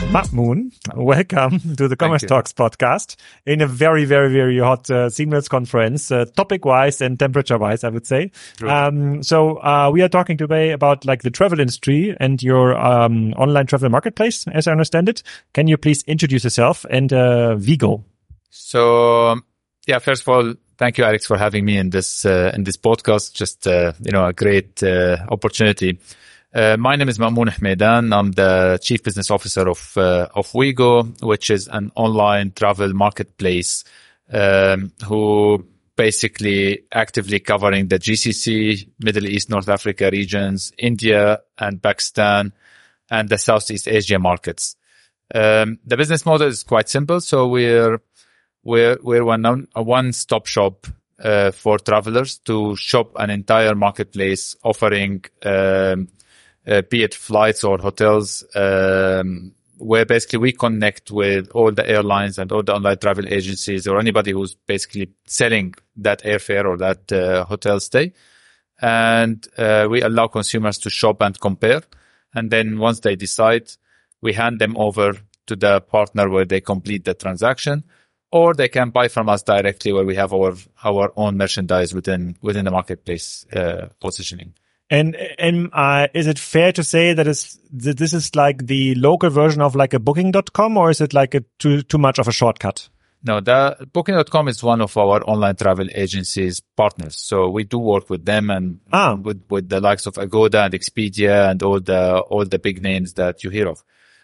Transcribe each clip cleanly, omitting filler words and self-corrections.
Ma'amoon, welcome to the Commerce Talks podcast in a very, very, very hot Seamless conference, topic-wise and temperature-wise, I would say. So we are talking today about like the travel industry and your online travel marketplace, as I understand it. Can you please introduce yourself and Wigo? So, first of all, thank you, Alex, for having me in this podcast. Just a great opportunity. My name is Ma'amoon Hmeidan. I'm the Chief Business Officer of Wigo, which is an online travel marketplace who basically actively covering the GCC, Middle East, North Africa regions, India and Pakistan, and the Southeast Asia markets. The business model is quite simple. So we're a one-stop shop for travelers to shop an entire marketplace offering be it flights or hotels, where basically we connect with all the airlines and all the online travel agencies or anybody who's basically selling that airfare or that hotel stay. And we allow consumers to shop and compare. And then once they decide, we hand them over to the partner where they complete the transaction, or they can buy from us directly where we have our own merchandise within the marketplace positioning. And is it fair to say that this is like the local version of like a Booking.com, or is it like too much of a shortcut? No, the Booking.com is one of our online travel agencies partners. So we do work with them and with the likes of Agoda and Expedia and all the big names that you hear of.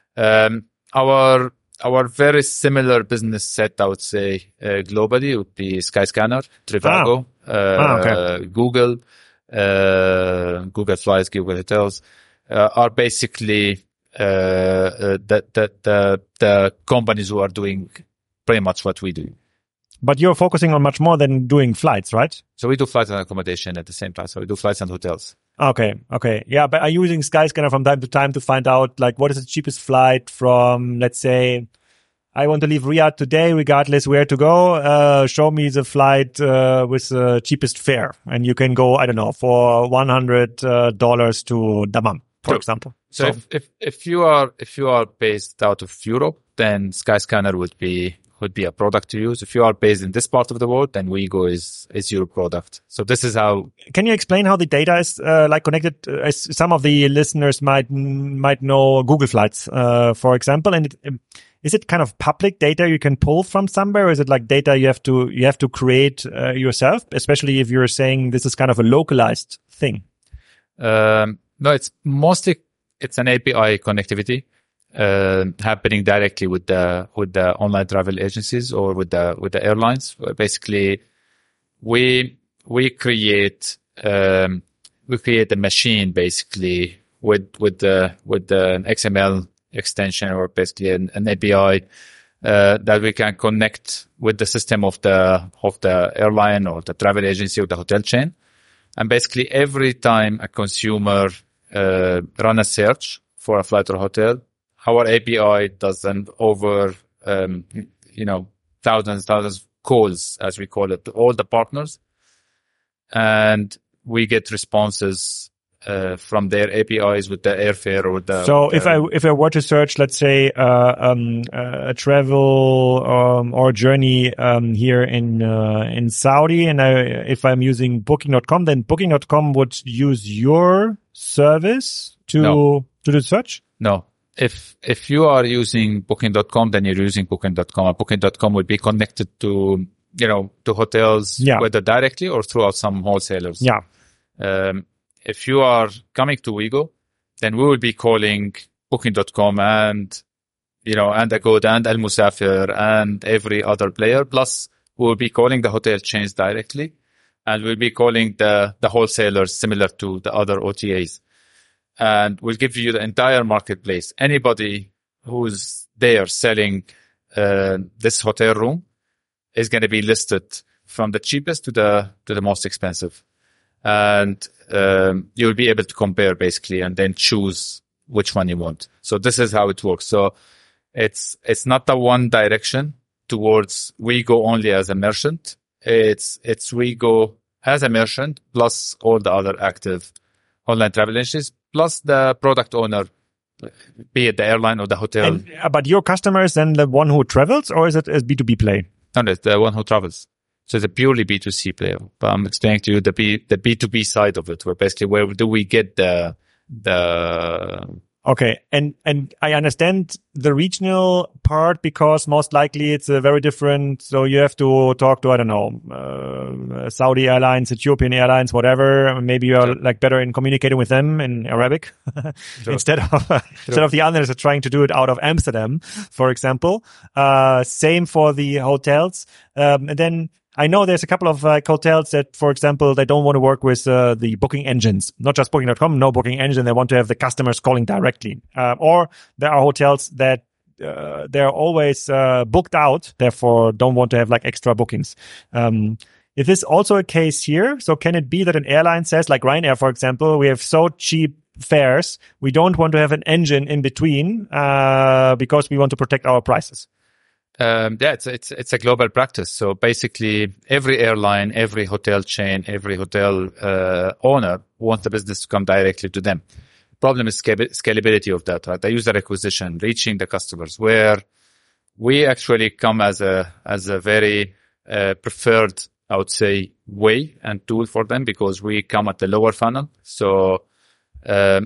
Our very similar business set, I would say, globally would be Skyscanner, Trivago, Google. Google Flights, Google Hotels, are basically the companies who are doing pretty much what we do. But you're focusing on much more than doing flights, right? So we do flights and accommodation at the same time. So we do flights and hotels. Okay. Yeah, but are you using Skyscanner from time to time to find out like what is the cheapest flight from, let's say, I want to leave Riyadh today, regardless where to go. Show me the flight with the cheapest fare, and you can go, I don't know, for $100 to Dammam, for example. So if you are based out of Europe, then Skyscanner would be a product to use. If you are based in this part of the world, then Wigo is your product. So this is how. Can you explain how the data is like connected? As some of the listeners might know Google Flights, for example, and is it kind of public data you can pull from somewhere, or is it like data you have to create yourself, especially if you're saying this is kind of a localized thing? No, it's an API connectivity happening directly with the online travel agencies or with the airlines. Basically, we create a machine basically with the XML extension, or basically an API that we can connect with the system of the airline or the travel agency or the hotel chain. And basically every time a consumer run a search for a flight or hotel, our API does an over thousands of calls, as we call it, to all the partners, and we get responses from their APIs with the airfare or the. So if I were to search, let's say a travel or journey here in Saudi, and if I'm using Booking.com, then Booking.com would use your service to do the search? No. If you are using Booking.com, then you're using Booking.com, and Booking.com would be connected to hotels, whether directly or throughout some wholesalers. Yeah. If you are coming to Wigo, then we will be calling Booking.com and Agoda and Al Musafir and every other player. Plus, we will be calling the hotel chains directly, and we'll be calling the wholesalers similar to the other OTAs. And we'll give you the entire marketplace. Anybody who's there selling this hotel room is going to be listed from the cheapest to the most expensive. And you'll be able to compare basically and then choose which one you want. So this is how it works. So it's not a one direction towards Wigo only as a merchant. It's Wigo as a merchant plus all the other active online travel agencies plus the product owner be it the airline or the hotel. But your customer is then the one who travels, or is it a B2B play? No, it's the one who travels. So it's a purely B2C player. But I'm explaining to you the B2B side of it, where basically where do we get the Okay. And I understand the regional part because most likely it's a very different. So you have to talk to, I don't know, Saudi Airlines, Ethiopian Airlines, whatever. Maybe you're like better in communicating with them in Arabic instead of the others are trying to do it out of Amsterdam, for example. Same for the hotels. And then I know there's a couple of hotels that, for example, they don't want to work with the booking engines, not just Booking.com, no booking engine. They want to have the customers calling directly. Or there are hotels that they're always booked out, therefore don't want to have like extra bookings. Is this also a case here? So can it be that an airline says, like Ryanair, for example, we have so cheap fares, we don't want to have an engine in between because we want to protect our prices? It's a global practice. So basically, every airline, every hotel chain, every hotel owner wants the business to come directly to them. Problem is scalability of that, right? The user acquisition, reaching the customers, where we actually come as a very preferred, I would say, way and tool for them, because we come at the lower funnel. So, as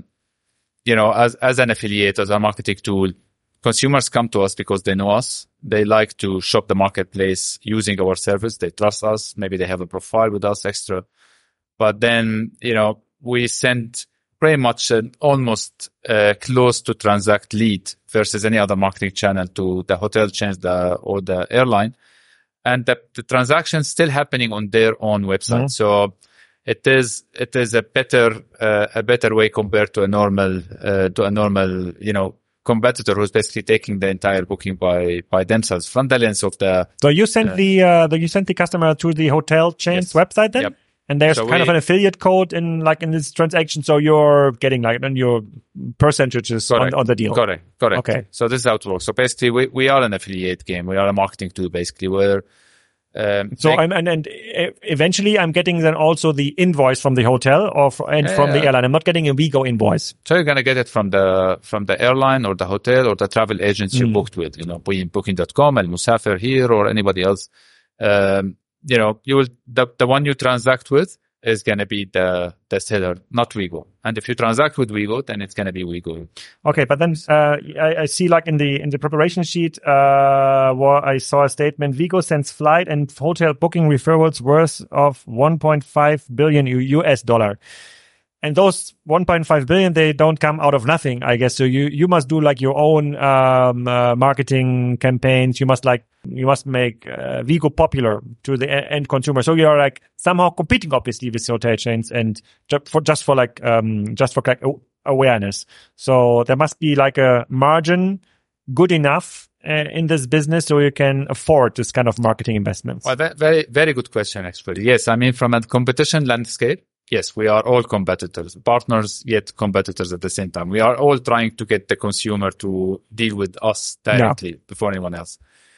an affiliate, as a marketing tool, consumers come to us because they know us. They like to shop the marketplace using our service. They trust us. Maybe they have a profile with us extra. But then, we send pretty much an almost close to transact lead versus any other marketing channel to the hotel chains or the airline. And the transaction still happening on their own website. Mm-hmm. So it is a better way compared to a normal, competitor who's basically taking the entire booking by themselves from the lens of the. So you sent the customer to the hotel chain's website then? Yep. And there's kind of an affiliate code in this transaction. So you're getting then your percentages on the deal. Correct. Okay. So this is how it works. So basically we are an affiliate game. We are a marketing tool basically where. Eventually I'm getting then also the invoice from the hotel from the airline. I'm not getting a Wigo invoice. So you're going to get it from the airline or the hotel or the travel agency you booked with, Booking.com, Al Musafir here or anybody else. You will, the one you transact with is going to be the seller, not Wigo. And if you transact with Wigo, then it's going to be Wigo. Okay. But then, I see like in the preparation sheet, where I saw a statement, Wigo sends flight and hotel booking referrals worth of $1.5 billion US dollar. And those 1.5 billion, they don't come out of nothing, I guess. So you must do like your own, marketing campaigns. You must make, Wigo popular to the end consumer. So you're like somehow competing obviously with hotel chains and just for awareness. So there must be like a margin good enough in this business so you can afford this kind of marketing investments. Well, very, very good question, actually. Yes. I mean, from a competition landscape, yes, we are all competitors, partners, yet competitors at the same time. We are all trying to get the consumer to deal with us directly before anyone else.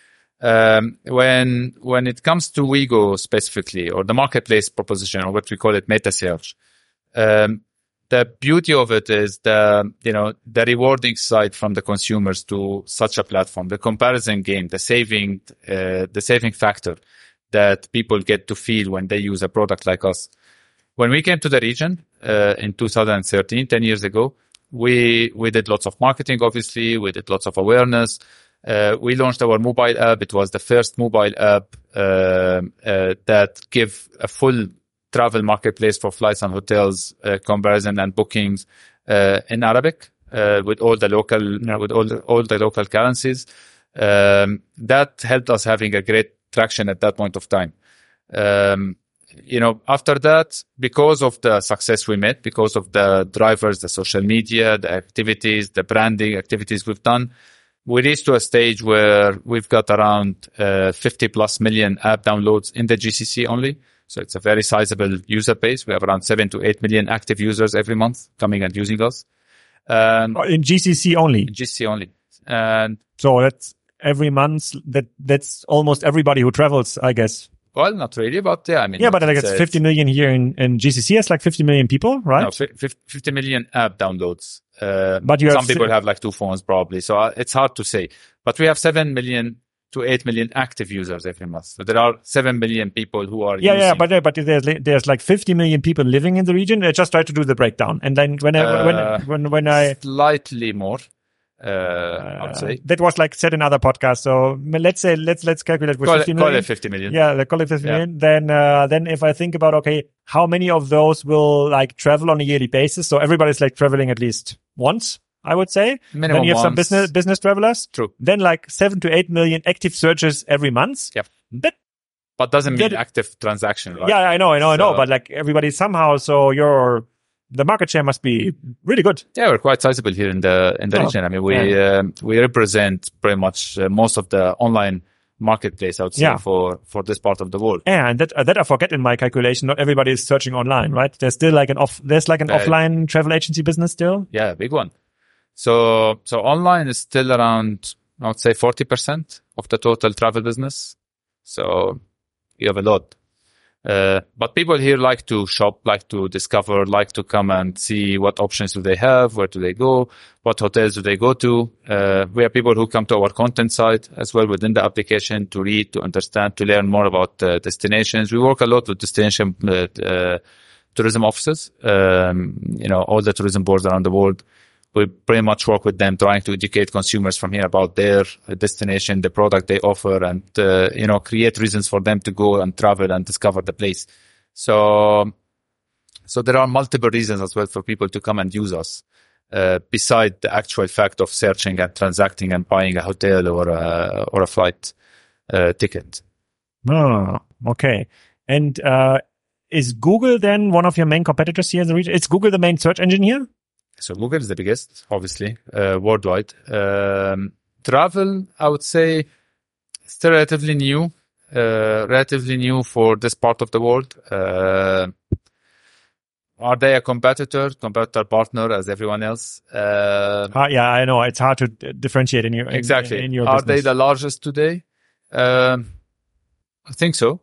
When it comes to Wigo specifically, or the marketplace proposition, or what we call it meta search, the beauty of it is the rewarding side from the consumers to such a platform, the comparison game, the saving factor that people get to feel when they use a product like us. When we came to the region in 2013, 10 years ago, we did lots of marketing, obviously. We did lots of awareness. We launched our mobile app. It was the first mobile app that gave a full travel marketplace for flights and hotels, comparison and bookings in Arabic with all the local currencies. That helped us having a great traction at that point of time. After that, because of the success we made, because of the drivers, the social media, the activities, the branding activities we've done, we reached to a stage where we've got around 50 plus million app downloads in the GCC only. So it's a very sizable user base. We have around 7 to 8 million active users every month coming and using us. In GCC only? In GCC only. And so that's every month. That's almost everybody who travels, I guess. Well, not really, but yeah, I mean, but like it's 50 million here in GCC. It's like 50 million people, right? No, 50 million app downloads. But some people have like 2 phones probably, so it's hard to say. But we have 7 million to 8 million active users every month. So there are 7 million people who are using. But there's like 50 million people living in the region. I just try to do the breakdown, and then when I slightly more. I would say that was like said in other podcasts. So let's calculate with 50 million. Call it 50 million. Yeah, call it 50 million. Then if I think about, okay, how many of those will like travel on a yearly basis? So everybody's like traveling at least once, I would say. Minimum then you have once. some business travelers. True. Then like 7 to 8 million active searches every month. Yep. But doesn't mean active transaction, right? Yeah, I know. But like everybody somehow, so the market share must be really good. Yeah, we're quite sizable here in the region. I mean, we represent pretty much most of the online marketplace, I would say, for this part of the world. Yeah, and that I forget in my calculation. Not everybody is searching online, right? There's still like an offline travel agency business still. Yeah, big one. So online is still around, I would say, 40% of the total travel business. So you have a lot. But people here like to shop, like to discover, like to come and see what options do they have, where do they go, what hotels do they go to. We have people who come to our content site as well within the application to read, to understand, to learn more about destinations. We work a lot with destination tourism offices, all the tourism boards around the world. We pretty much work with them trying to educate consumers from here about their destination, the product they offer, and, create reasons for them to go and travel and discover the place. So there are multiple reasons as well for people to come and use us, beside the actual fact of searching and transacting and buying a hotel or a flight, ticket. Oh, okay. And, is Google then one of your main competitors here in the region? Is Google the main search engine here? So Google is the biggest, obviously, worldwide. Travel, I would say, still relatively new for this part of the world. Are they a competitor partner as everyone else? I know it's hard to differentiate in your exactly. In your Are business. they the largest today? I think so.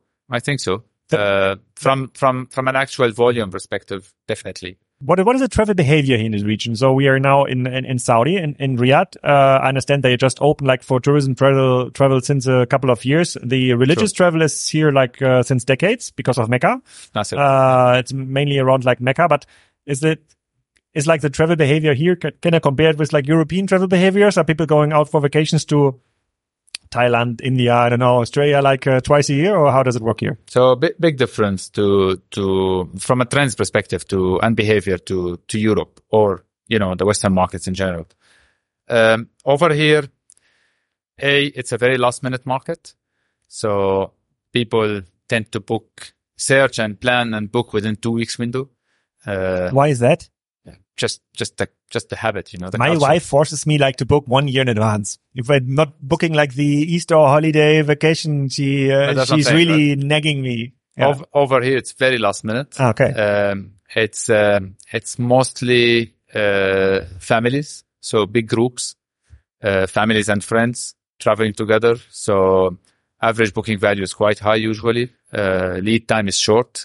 From an actual volume perspective, definitely. What is the travel behavior here in this region? So we are now in Saudi, in Riyadh. I understand they just opened like for tourism travel since a couple of years. The religious travel is here like since decades because of Mecca. That's it. It's mainly around like Mecca, but is like the travel behavior here, can I compare it with like European travel behaviors? Are people going out for vacations to Thailand, India, I don't know, Australia, like twice a year, or how does it work here? So big difference to from a trends perspective and behavior to Europe or, the Western markets in general. Over here, it's a very last minute market. So people tend to search and plan and book within 2 weeks window. Why is that? Just the habit, the My culture. wife forces me like to book 1 year in advance. If I'm not booking like the Easter holiday vacation, she's really nagging me. Yeah. Over here, it's very last minute. Okay. It's mostly families, so big groups, families and friends traveling together. So average booking value is quite high usually. Lead time is short.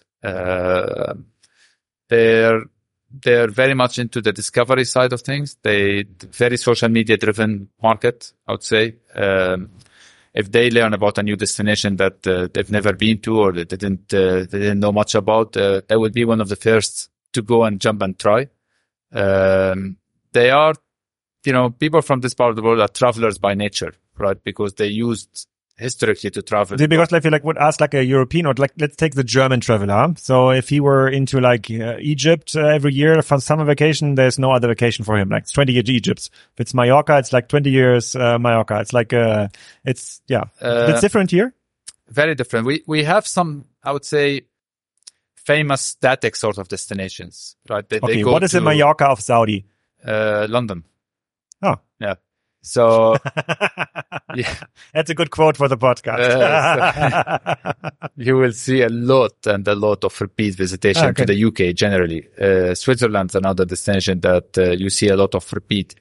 They're very much into the discovery side of things. Very social media driven market, I would say. If they learn about a new destination that they've never been to or they didn't know much about, they will be one of the first to go and jump and try. They are, people from this part of the world are travelers by nature, right? Because they used historically to travel. Because if you would ask like a European or let's take the German traveler. So if he were into like Egypt every year for summer vacation, there's no other vacation for him. Like it's 20 years Egypt. If it's Mallorca, it's like 20 years Mallorca. It's like it's different here. Very different. We have some, I would say, famous static sort of destinations, right? They go what is the Mallorca of Saudi? London. Oh, yeah. So, yeah, that's a good quote for the podcast. You will see a lot of repeat visitation to the UK generally. Switzerland's another destination that you see a lot of repeat.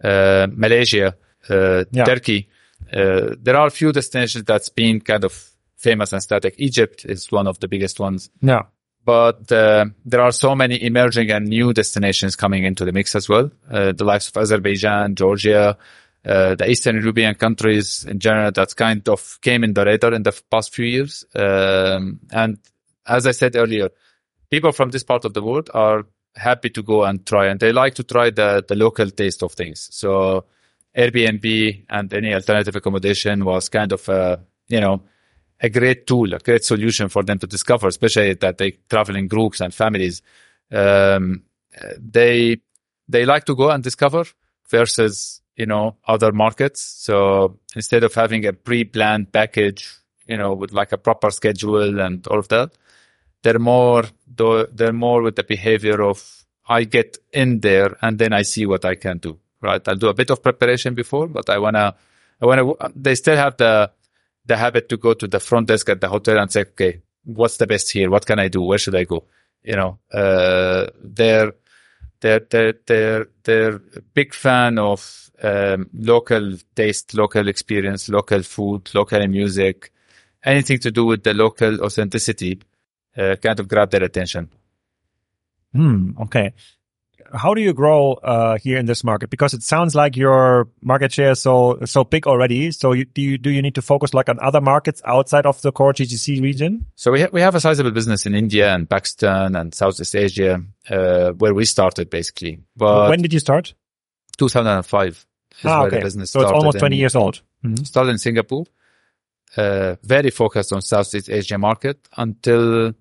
Malaysia, Turkey. There are a few destinations that's been kind of famous and static. Egypt is one of the biggest ones. Yeah. But there are so many emerging and new destinations coming into the mix as well. The likes of Azerbaijan, Georgia, the Eastern European countries in general that kind of came in the radar in the past few years. And as I said earlier, people from this part of the world are happy to go and try, and they like to try the local taste of things. So Airbnb and any alternative accommodation was kind of a great tool, a great solution for them to discover, especially that they travel in groups and families. They like to go and discover versus, other markets. So instead of having a pre-planned package, with like a proper schedule and all of that, they're more with the behavior of I get in there and then I see what I can do, right? I'll do a bit of preparation before, but they still have the habit to go to the front desk at the hotel and say, okay, what's the best here? What can I do? Where should I go? They're a big fan of local taste, local experience, local food, local music, anything to do with the local authenticity, kind of grab their attention. Okay. How do you grow here in this market? Because it sounds like your market share is so big already. So do you need to focus like on other markets outside of the core GCC region? So we have a sizable business in India and Pakistan and Southeast Asia, where we started basically. But when did you start? 2005 is where the business started. So it's almost 20 years old. Started in Singapore, very focused on Southeast Asia market until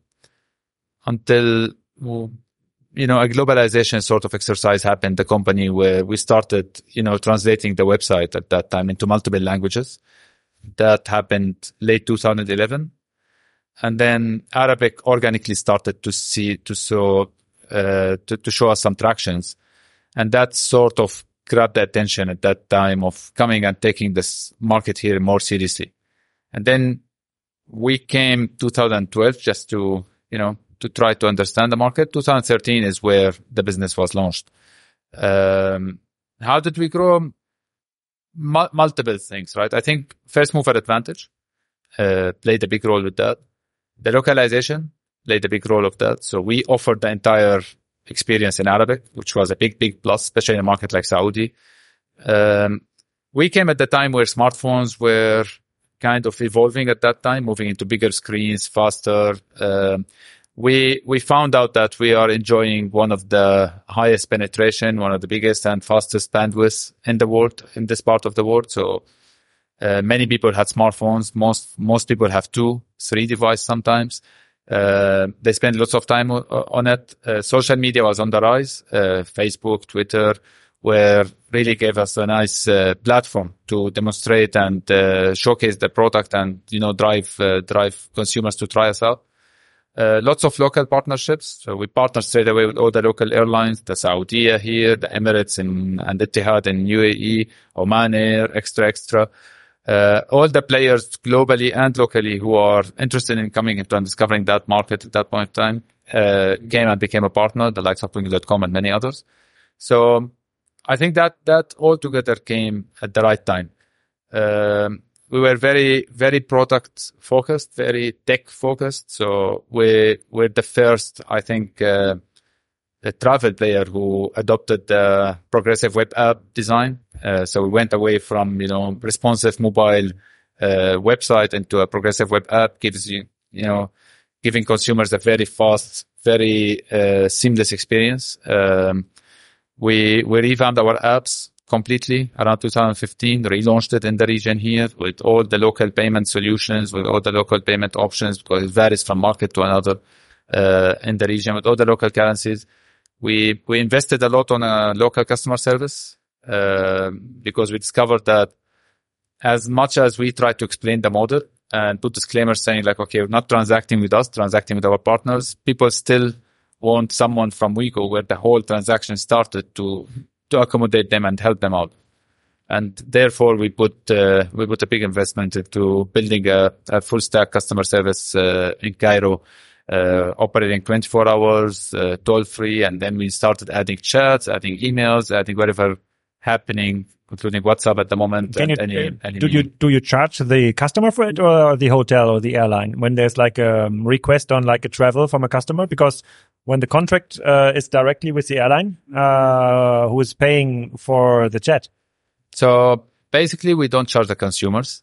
a globalization sort of exercise happened, the company where we started, translating the website at that time into multiple languages. That happened late 2011. And then Arabic organically started to show us some tractions. And that sort of grabbed the attention at that time of coming and taking this market here more seriously. And then we came 2012 just to try to understand the market. 2013 is where the business was launched. How did we grow? Multiple things, right? I think first mover advantage played a big role with that. The localization played a big role of that. So we offered the entire experience in Arabic, which was a big plus, especially in a market like Saudi. We came at the time where smartphones were kind of evolving at that time, moving into bigger screens, faster. We found out that we are enjoying one of the highest penetration, one of the biggest and fastest bandwidth in the world, in this part of the world. So many people had smartphones. Most people have 2, 3 devices sometimes. They spend lots of time on it. Social media was on the rise. Facebook, Twitter, where really gave us a nice platform to demonstrate and showcase the product and drive consumers to try us out. Lots of local partnerships. So we partnered straight away with all the local airlines, the Saudia here, the Emirates and Etihad in UAE, Oman Air, Extra. All the players globally and locally who are interested in coming into and discovering that market at that point in time came and became a partner, the likes of Booking.com and many others. So I think that all together came at the right time. We were very, very product focused, very tech focused. So we're the first, I think, a travel player who adopted the progressive web app design. So we went away from, responsive mobile website into a progressive web app, giving consumers a very fast, very seamless experience. We revamped our apps completely around 2015, relaunched it in the region here with all the local payment solutions, with all the local payment options, because it varies from market to another in the region, with all the local currencies. We invested a lot on local customer service because we discovered that as much as we tried to explain the model and put disclaimers saying like, okay, we're not transacting with us, transacting with our partners, people still want someone from Wigo where the whole transaction started to accommodate them and help them out. And therefore we put a big investment into building a full stack customer service in Cairo, operating 24 hours, toll free. And then we started adding chats, adding emails, adding whatever happening, including WhatsApp at the moment. Do you charge the customer for it, or the hotel or the airline when there's like a request on like a travel from a customer? Because when the contract is directly with the airline, who is paying for the jet? So basically, we don't charge the consumers.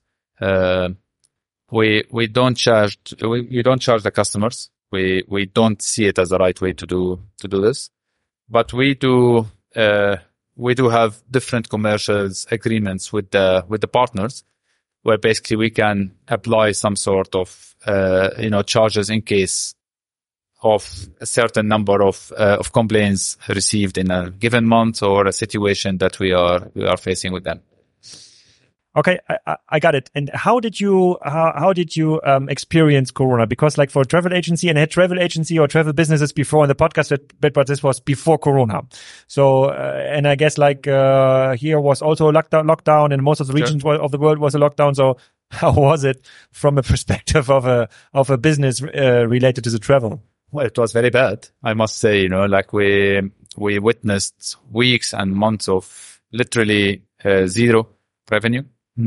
We don't charge the customers. We don't see it as the right way to do this, but we do have different commercials agreements with the partners, where basically we can apply some sort of charges in case of a certain number of complaints received in a given month or a situation that we are facing with them. Okay, I got it. And how did you experience Corona? Because like for a travel agency, and I had travel agency or travel businesses before in the podcast, but this was before Corona. So and I guess like here was also a lockdown, and most of the regions of the world was a lockdown. So how was it from a perspective of a business related to the travel? Well, it was very bad, I must say. Like we witnessed weeks and months of literally zero revenue.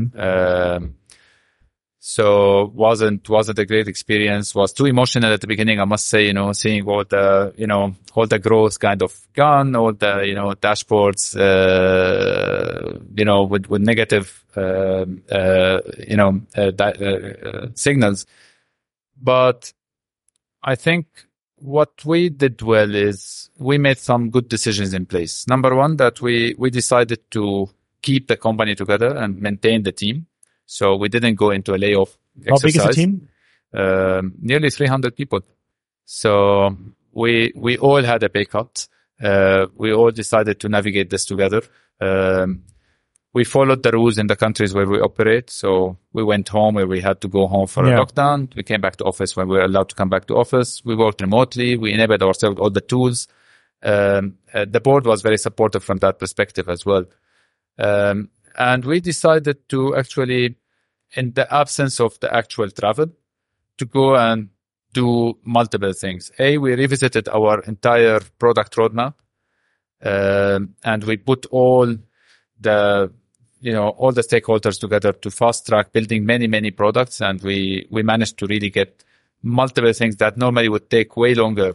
So wasn't a great experience. Was too emotional at the beginning, I must say. Seeing all the growth kind of gone, all the dashboards, with negative signals. But I think what we did well is we made some good decisions in place. Number one, that we decided to keep the company together and maintain the team. So we didn't go into a layoff exercise. How big is the team? Nearly 300 people. So we all had a pay cut. We all decided to navigate this together. We followed the rules in the countries where we operate. So we went home where we had to go home for a lockdown. We came back to office when we were allowed to come back to office. We worked remotely. We enabled ourselves all the tools. The board was very supportive from that perspective as well. And we decided to actually, in the absence of the actual travel, to go and do multiple things. We revisited our entire product roadmap, and we put all the stakeholders together to fast track building many, many products. And we managed to really get multiple things that normally would take way longer,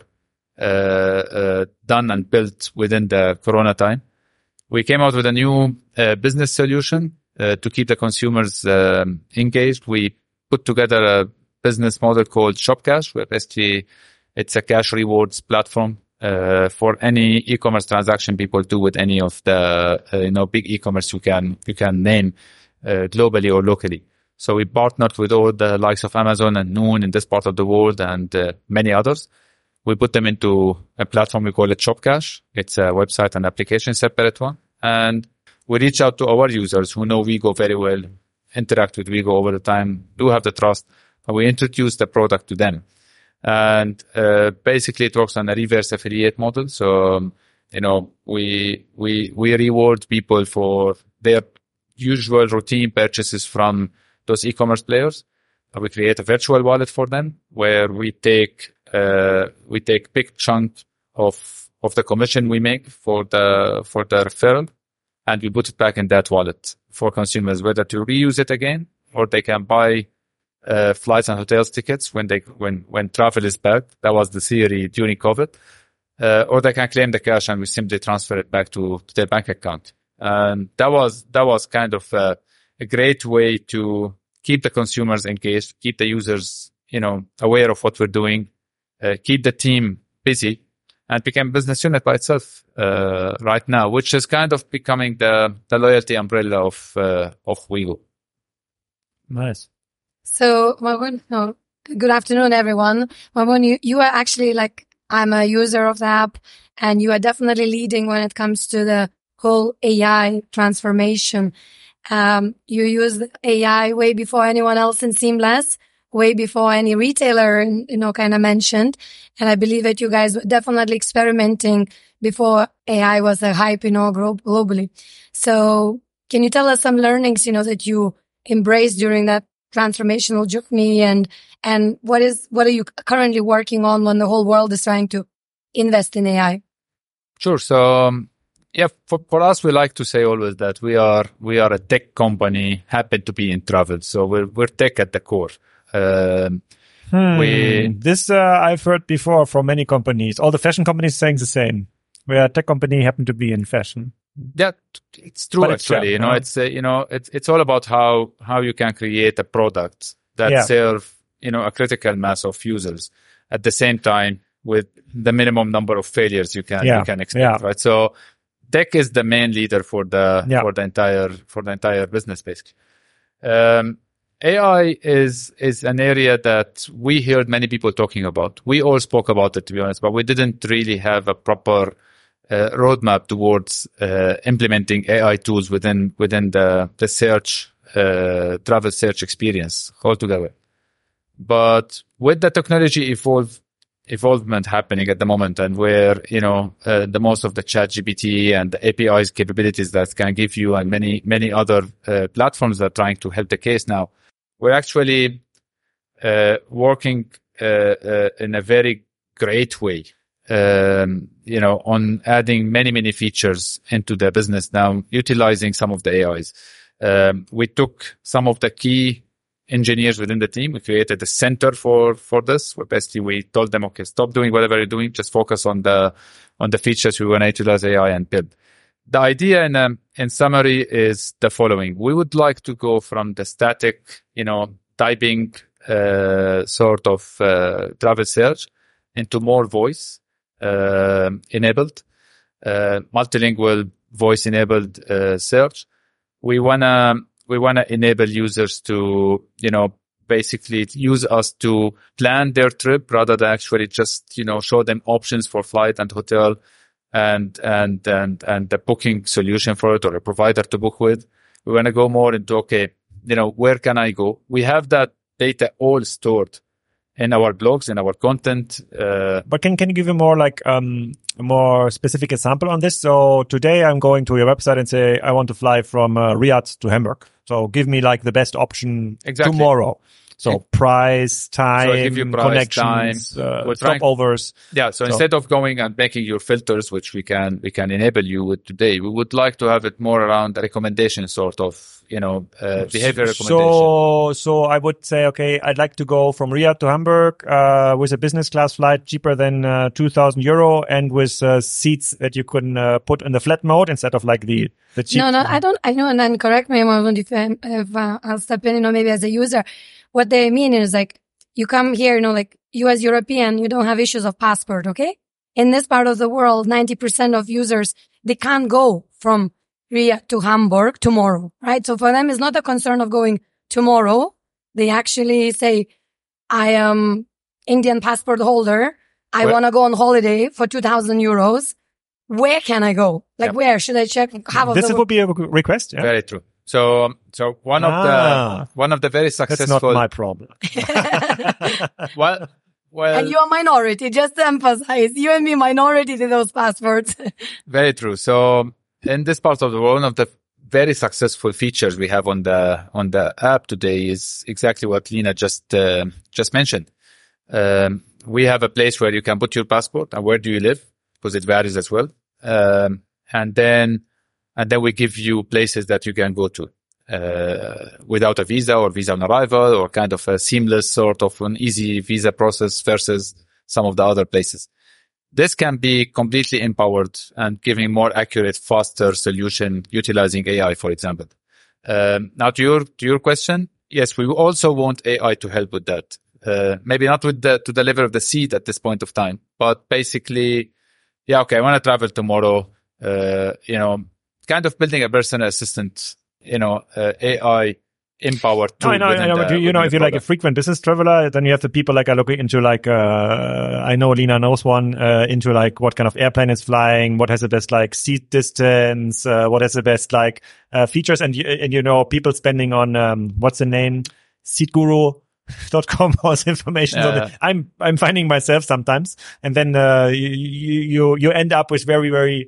done and built within the Corona time. We came out with a new business solution to keep the consumers engaged. We put together a business model called ShopCash, where basically it's a cash rewards platform for any e-commerce transaction people do with any of the big e-commerce you can name globally or locally. So we partnered with all the likes of Amazon and Noon in this part of the world, and many others. We put them into a platform, we call it ShopCash. It's a website and application separate one. And we reach out to our users who know Wigo very well, interact with Wigo over the time, do have the trust, and we introduce the product to them. And basically it works on a reverse affiliate model. So, we reward people for their usual routine purchases from those e-commerce players. We create a virtual wallet for them where we take big chunk of the commission we make for the referral, and we put it back in that wallet for consumers, whether to reuse it again, or they can buy flights and hotels tickets when travel is back. That was the theory during COVID. Or they can claim the cash and we simply transfer it back to their bank account. And that was kind of a great way to keep the consumers engaged, keep the users, aware of what we're doing, keep the team busy, and became a business unit by itself right now, which is kind of becoming the loyalty umbrella of Wigo. Nice. So, Marwan, good afternoon, everyone. Marwan, you are actually I'm a user of the app, and you are definitely leading when it comes to the whole AI transformation. You use AI way before anyone else in Seamless, way before any retailer, kind of mentioned. And I believe that you guys were definitely experimenting before AI was a hype, globally. So can you tell us some learnings, that you embraced during that transformational journey, and what are you currently working on when the whole world is trying to invest in AI? Sure. So, Yeah, for us, we like to say always that we are a tech company, happen to be in travel. So we're tech at the core. This I've heard before from many companies. All the fashion companies saying the same. We are a tech company, happen to be in fashion. Yeah, it's true. But actually, it's all about how you can create a product that serve a critical mass of users at the same time with the minimum number of failures you can expect, right? So tech is the main leader for the entire business, basically. AI is an area that we heard many people talking about. We all spoke about it, to be honest, but we didn't really have a proper roadmap towards implementing AI tools within the search travel search experience altogether. But with the technology evolvement happening at the moment, and where the most of the ChatGPT and the APIs capabilities that can give you, and many other platforms that are trying to help the case now, we're actually working in a very great way, on adding many features into the business now, utilizing some of the AIs. We took some of the key engineers within the team. We created a center for this, where basically we told them, okay, stop doing whatever you're doing, just focus on the features we want to utilize AI and build. The idea in summary is the following. We would like to go from the static, typing sort of travel search into more voice enabled, multilingual voice enabled search. We wanna enable users to, basically use us to plan their trip rather than actually just, show them options for flight and hotel and the booking solution for it, or a provider to book with. We want to go more into, okay, where can I go? We have that data all stored in our blogs, in our content. But can you give me more a more specific example on this? So today I'm going to your website and say, I want to fly from Riyadh to Hamburg. So give me the best option tomorrow. So price, time, connections, stopovers. Yeah. So instead of going and making your filters, which we can enable you with today, we would like to have it more around the recommendation sort of, behavior recommendation. So I would say, okay, I'd like to go from Riyadh to Hamburg, with a business class flight cheaper than, €2,000 and with, seats that you can, put in the flat mode instead of the cheap. No, I know. And then correct me if I'll step in, maybe as a user. What they mean is you come here, you as European, you don't have issues of passport, okay? In this part of the world, 90% of users, they can't go from Riyadh to Hamburg tomorrow, right? So for them, it's not a concern of going tomorrow. They actually say, I am Indian passport holder. I want to go on holiday for €2,000. Where can I go? Where should I check? This would be a request. Yeah? Very true. So one of the very successful. That's not my problem. well, and you're a minority. Just to emphasize, you and me minority to those passports. Very true. So in this part of the world, one of the very successful features we have on the app today is exactly what Lina just mentioned. We have a place where you can put your passport and where do you live, because it varies as well. And then we give you places that you can go to, without a visa or visa on arrival, or kind of a seamless sort of an easy visa process versus some of the other places. This can be completely empowered and giving more accurate, faster solution utilizing AI, for example. Now to your question, yes, we also want AI to help with that. Maybe not to the level of the seat at this point of time, but basically, yeah, okay, I want to travel tomorrow, kind of building a personal assistant, AI empowered tool. I know. If you're a frequent business traveler, then you have the people are looking into I know Lina knows one, into what kind of airplane is flying, what has the best seat distance, what has the best features, and people spending on what's the name, SeatGuru.com has information on it. I'm finding myself sometimes, and then you end up with very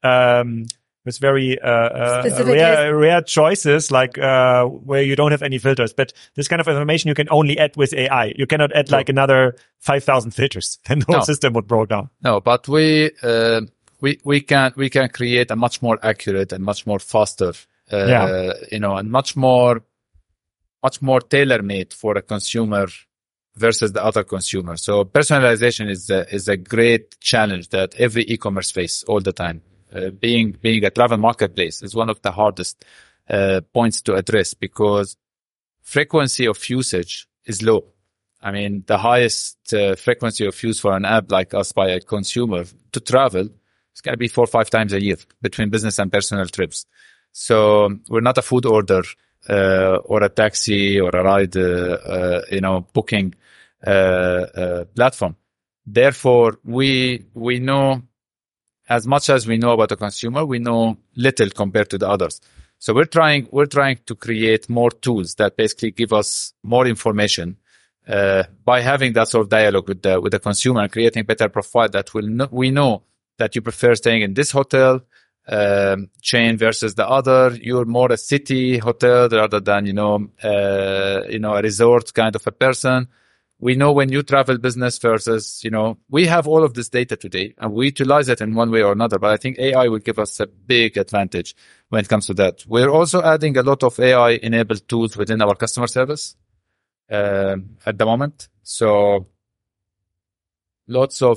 rare choices, where you don't have any filters. But this kind of information you can only add with AI. You cannot add another 5,000 filters, then the whole system would break down. No, but we we can create a much more accurate and much more faster, and much more tailor-made for a consumer versus the other consumer. So personalization is a great challenge that every e-commerce face all the time. Being a travel marketplace is one of the hardest points to address because frequency of usage is low. I mean, the highest frequency of use for an app like us by a consumer to travel is going to be 4 or 5 times a year between business and personal trips. So we're not a food order or a taxi or a ride, booking platform. Therefore, we know as much as we know about the consumer, we know little compared to the others. So we're trying to create more tools that basically give us more information by having that sort of dialogue with the consumer and creating better profile that we know that you prefer staying in this hotel chain versus the other. You're more a city hotel rather than a resort kind of a person. We know when you travel business versus, we have all of this data today and we utilize it in one way or another. But I think AI will give us a big advantage when it comes to that. We're also adding a lot of AI-enabled tools within our customer service at the moment. So lots of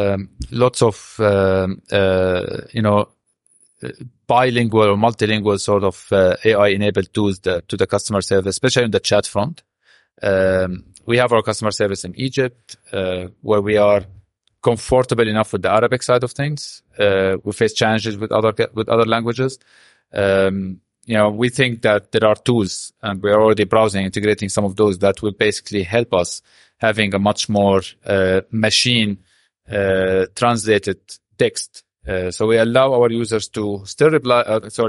bilingual or multilingual sort of AI-enabled tools to the customer service, especially on the chat front. We have our customer service in Egypt, where we are comfortable enough with the Arabic side of things. We face challenges with other languages. We think that there are tools, and we are already browsing, integrating some of those that will basically help us having a much more machine translated text. So we allow our users to still reply.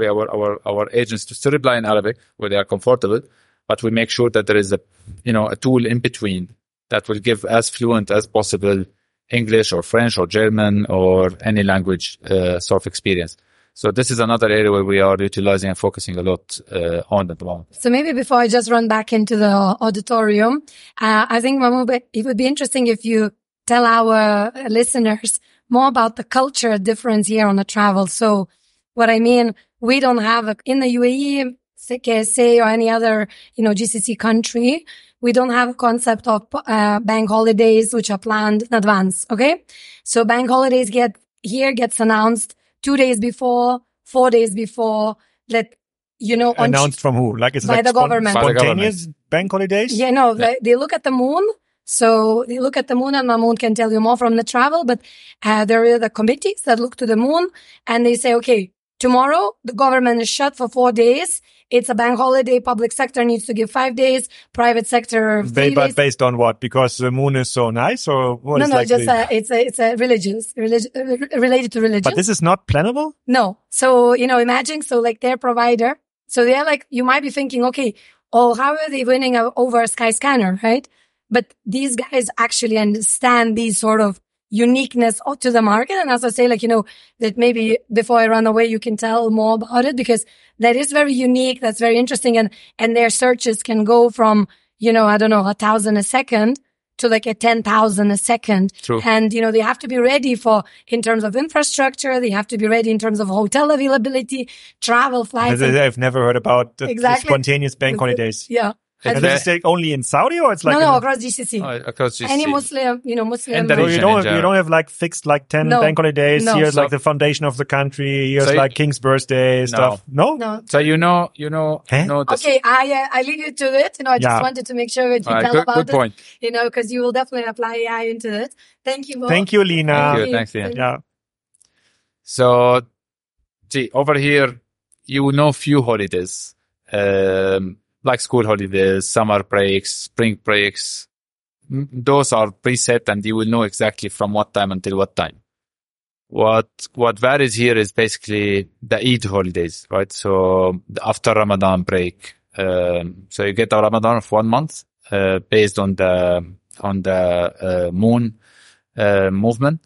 Our agents to still reply in Arabic where they are comfortable. But we make sure that there is a tool in between that will give as fluent as possible English or French or German or any language sort of experience. So this is another area where we are utilizing and focusing a lot on at the moment. So maybe before I just run back into the auditorium, I think, Mahmoud, it would be interesting if you tell our listeners more about the culture difference here on the travel. So what I mean, we don't have in the UAE, KSA or any other, GCC country, we don't have a concept of bank holidays which are planned in advance. Okay. So bank holidays gets announced 2 days before, 4 days before, announced from who? Like it's by like the government. Spontaneous bank holidays? Yeah, no, they look at the moon. So they look at the moon, and Mahmoud can tell you more from the travel, but there are the committees that look to the moon and they say, okay, tomorrow the government is shut for 4 days. It's a bank holiday. Public sector needs to give 5 days. Private sector 3 days. But based on what? Because the moon is so nice, or what? It's a related to religion. But this is not plannable? No. So, imagine, like their provider. So they're like, you might be thinking, okay, how are they winning over Skyscanner, right? But these guys actually understand these sort of uniqueness to the market. And as I say, that maybe before I run away, you can tell more about it, because that is very unique. That's very interesting. And their searches can go from, 1,000 a second to like 10,000 a second. True. And, they have to be ready in terms of infrastructure. They have to be ready in terms of hotel availability, travel flights. I've never heard about the spontaneous bank holidays. Yeah. And does it only in Saudi, or it's like across GCC? Across GCC. Any Muslim, Muslim. And the you don't have like fixed 10 bank holidays. No. Here's like the foundation of the country. Here's like King's birthday stuff. No. So Huh? Okay, I leave you to it. I just wanted to make sure that you tell about good point. it. Because you will definitely apply AI into it. Thank you, Mo. Thank you, Lina. Thank you. Thanks, Lina. Yeah. So, over here, few holidays. Like school holidays, summer breaks, spring breaks. Those are preset and you will know exactly from what time until what time. What varies here is basically the Eid holidays, right? So after Ramadan break. So you get a Ramadan of 1 month, based on the moon, movement.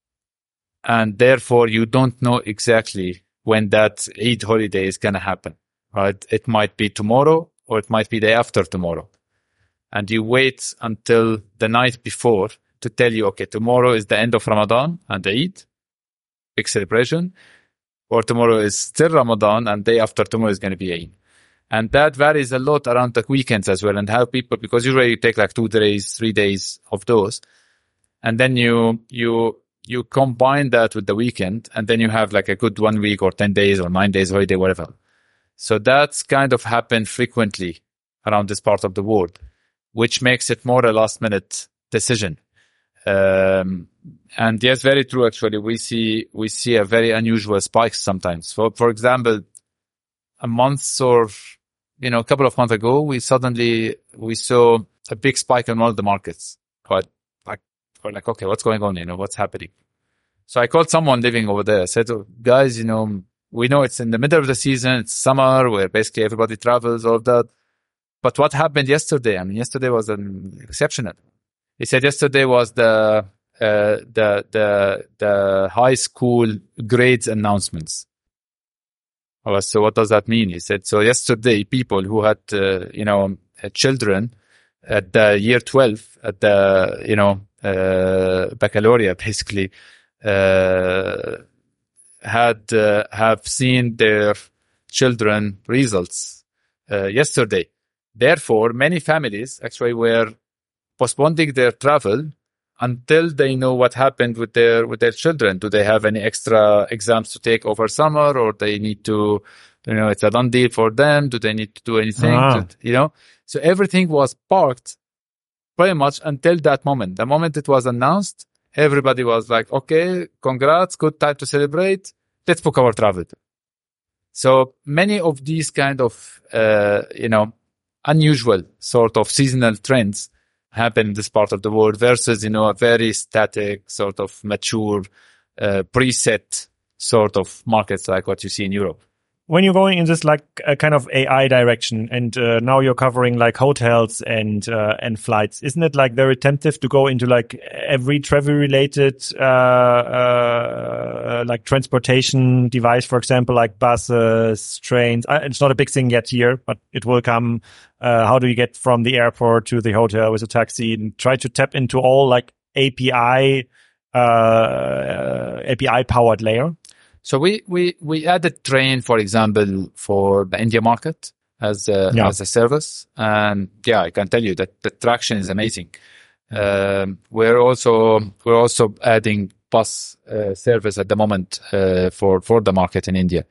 And therefore you don't know exactly when that Eid holiday is going to happen, right? It might be tomorrow, or it might be the day after tomorrow. And you wait until the night before to tell you, okay, tomorrow is the end of Ramadan and the Eid, big celebration, or tomorrow is still Ramadan and day after tomorrow is going to be Eid. And that varies a lot around the weekends as well, and how people, because usually you take like 2 days, 3 days of those. And then you combine that with the weekend, and then you have like a good 1 week or 10 days or 9 days holiday, whatever. So that's kind of happened frequently around this part of the world, which makes it more a last minute decision. And yes, very true. Actually, we see a very unusual spike sometimes. For example, a month or, a couple of months ago, we saw a big spike in one of the markets. But we're like, okay, what's going on? What's happening? So I called someone living over there. I said, oh, guys, we know it's in the middle of the season. It's summer where basically everybody travels, all of that. But what happened yesterday? I mean, yesterday was exceptional. He said yesterday was the high school grades announcements. I was, so what does that mean? He said, so yesterday people who had, children at the year 12, at the, baccalaureate basically, have seen their children results, yesterday. Therefore, many families actually were postponing their travel until they know what happened with their children. Do they have any extra exams to take over summer, or they need to, it's a done deal for them? Do they need to do anything? So everything was parked pretty much until that moment. The moment it was announced, everybody was like, okay, congrats, good time to celebrate. Let's book our travel. So many of these kind of, unusual sort of seasonal trends happen in this part of the world versus, a very static sort of mature, preset sort of markets like what you see in Europe. When you're going in this like a kind of AI direction, and now you're covering like hotels and flights, isn't it like very temptive to go into like every travel related like transportation device, for example, like buses, trains? It's not a big thing yet here, but it will come. How do you get from the airport to the hotel with a taxi, and try to tap into all like API powered layer? So we added Train, for example, for the India market as a service. And yeah, I can tell you that the traction is amazing. We're also adding bus service at the moment for the market in India.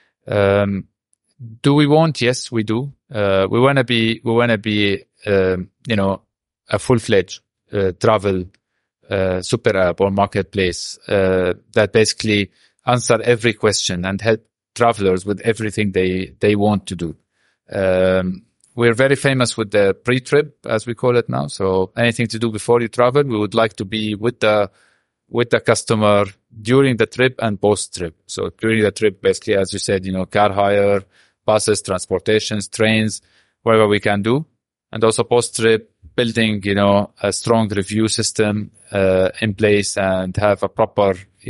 Do we want? Yes, we do. We want to be a full-fledged travel super app or marketplace that basically answer every question and help travelers with everything they want to do. We're very famous with the pre-trip, as we call it now. So anything to do before you travel, we would like to be with the customer during the trip and post-trip. So during the trip, basically, as you said, car hire, buses, transportations, trains, whatever we can do. And also post-trip, building, a strong review system in place and have a proper,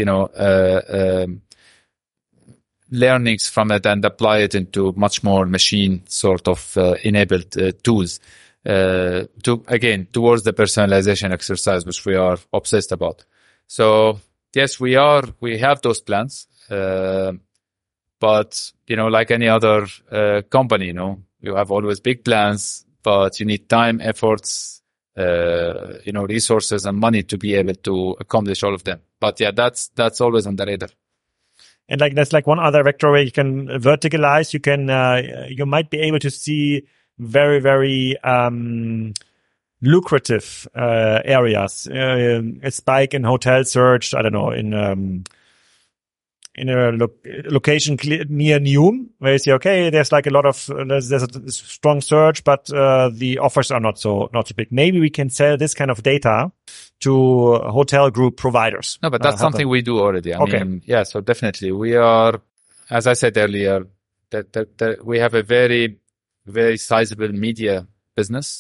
learnings from it and apply it into much more machine sort of enabled tools towards the personalization exercise, which we are obsessed about. So yes, we have those plans, but like any other company, you have always big plans, but you need time, efforts, resources and money to be able to accomplish all of them. But yeah, that's always on the radar. And like that's like one other vector where you can verticalize. You can you might be able to see very, very lucrative areas. A spike in hotel search. I don't know, in a location near Neum, where you say, okay, there's like a lot of there's a strong search, but the offers are not so big. Maybe we can sell this kind of data to hotel group providers. No, but that's something we do already. I mean, yeah, so definitely we are, as I said earlier, that we have a very, very sizable media business,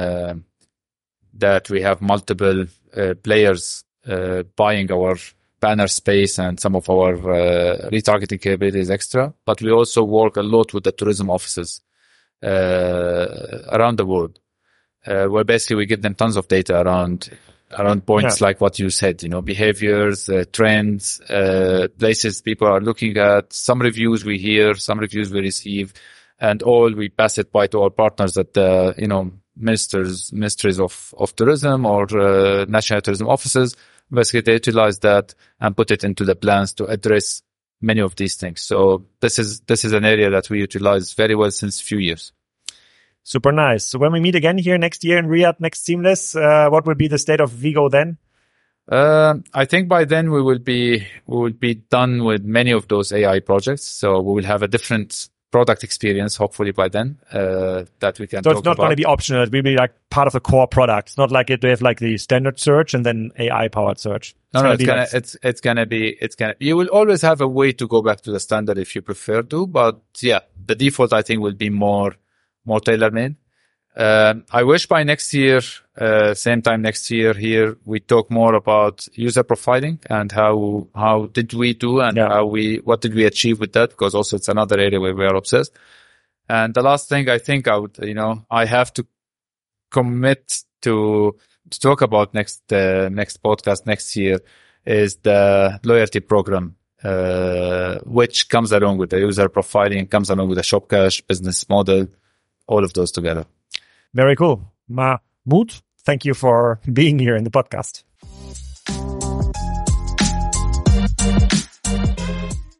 that we have multiple players buying our banner space and some of our retargeting capabilities extra. But we also work a lot with the tourism offices around the world, where basically we give them tons of data around around points like what you said, behaviors, trends, places people are looking at, some reviews we hear, some reviews we receive, and all we pass it by to our partners at the, ministries of tourism or national tourism offices. Basically, they utilize that and put it into the plans to address many of these things. So this is an area that we utilize very well since a few years. Super nice. So when we meet again here next year in Riyadh, next Seamless, what will be the state of Vigo then? I think by then we will be done with many of those AI projects. So we will have a different product experience, hopefully by then, that we can talk about. So it's not going to be optional. It will be like part of the core product. It's not like they have like the standard search and then AI powered search. It's gonna be, you will always have a way to go back to the standard if you prefer to, but yeah, the default I think will be more tailor-made. I wish by next year, same time next year here, we talk more about user profiling and how did we do and what did we achieve with that? Because also it's another area where we are obsessed. And the last thing I think I have to commit to talk about next podcast next year is the loyalty program, which comes along with the user profiling, comes along with the Shopcash business model, all of those together. Very cool. Mahmoud, thank you for being here in the podcast.